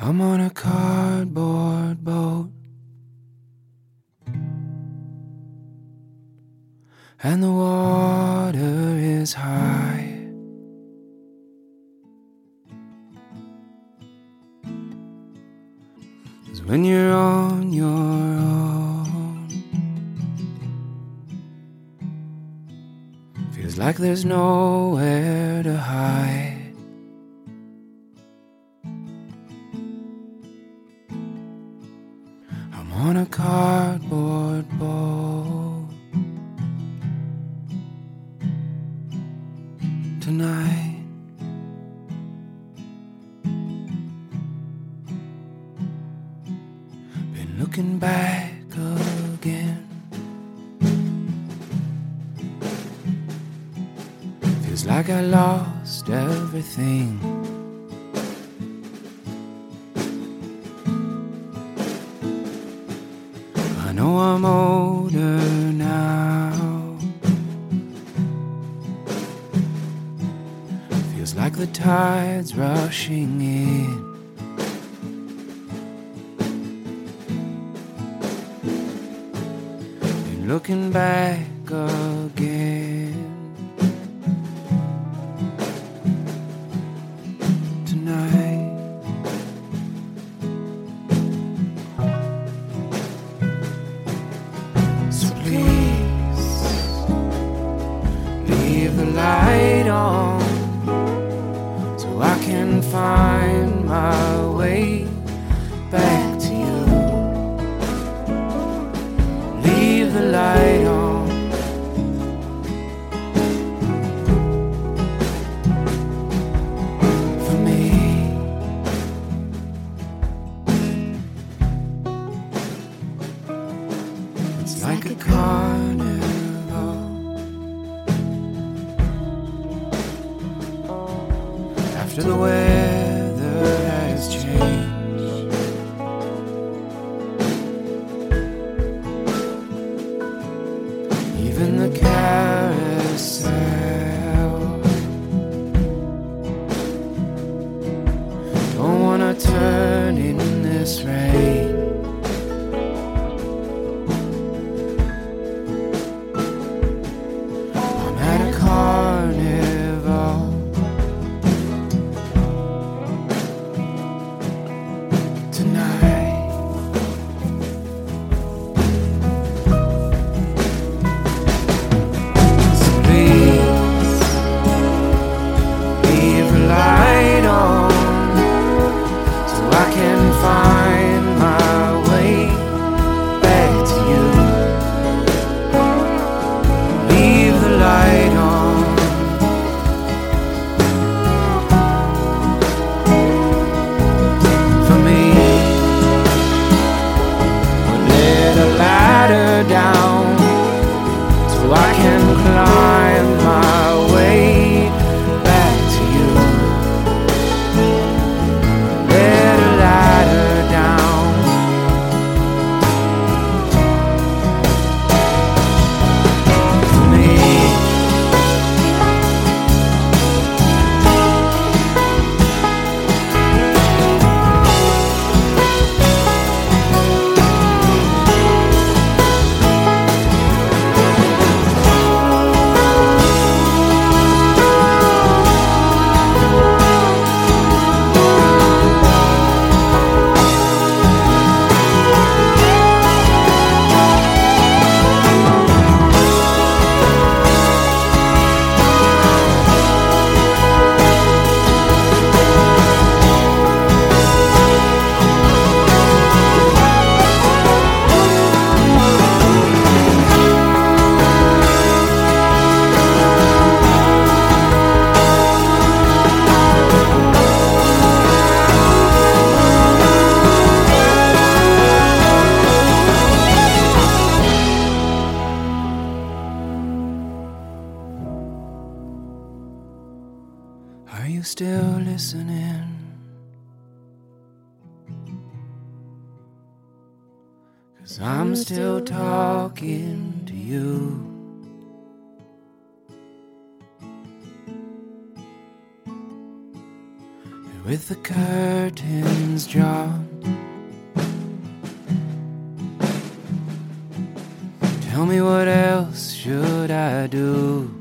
I'm on a cardboard boat, and the water is high. 'Cause when you're on your own, feels like there's nowhere to hide. I'm on a cardboard boat tonight. Been looking back again. Feels like I lost everything. I know I'm older now. Feels like the tide's rushing in. Been looking back again tonight. Please leave the light on so I can find my way back to you. Leave the light on. For me. It's like a carnival. After the weather has changed, even the carousel don't wanna turn in this rain. I'm at a carnival tonight. So please leave the light on so I can find my way back to you. Leave the light on. For me. Let a ladder down so I can climb my way back to you. Let a ladder down. For me. Are you still listening? 'Cause I'm still talking to you. with the curtains drawn. Tell me, what else should I do?